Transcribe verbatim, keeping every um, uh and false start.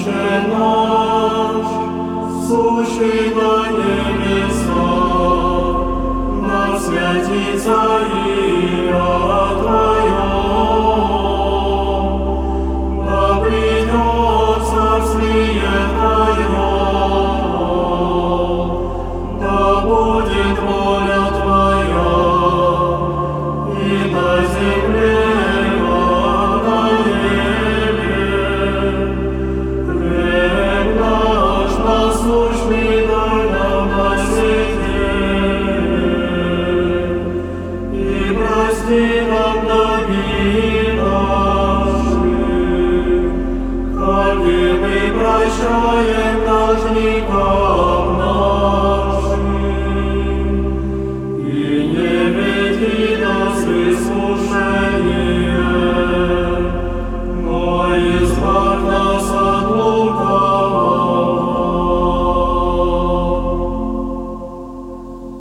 Отче наш, сущий на небесах, да святится имя Твое, да придет царствие Твое, да будет воля Твоя и на земле, как на небе. Хлеб наш насущный дай нам на сей день, и прости нам долги наши, как и мы прощаем должникам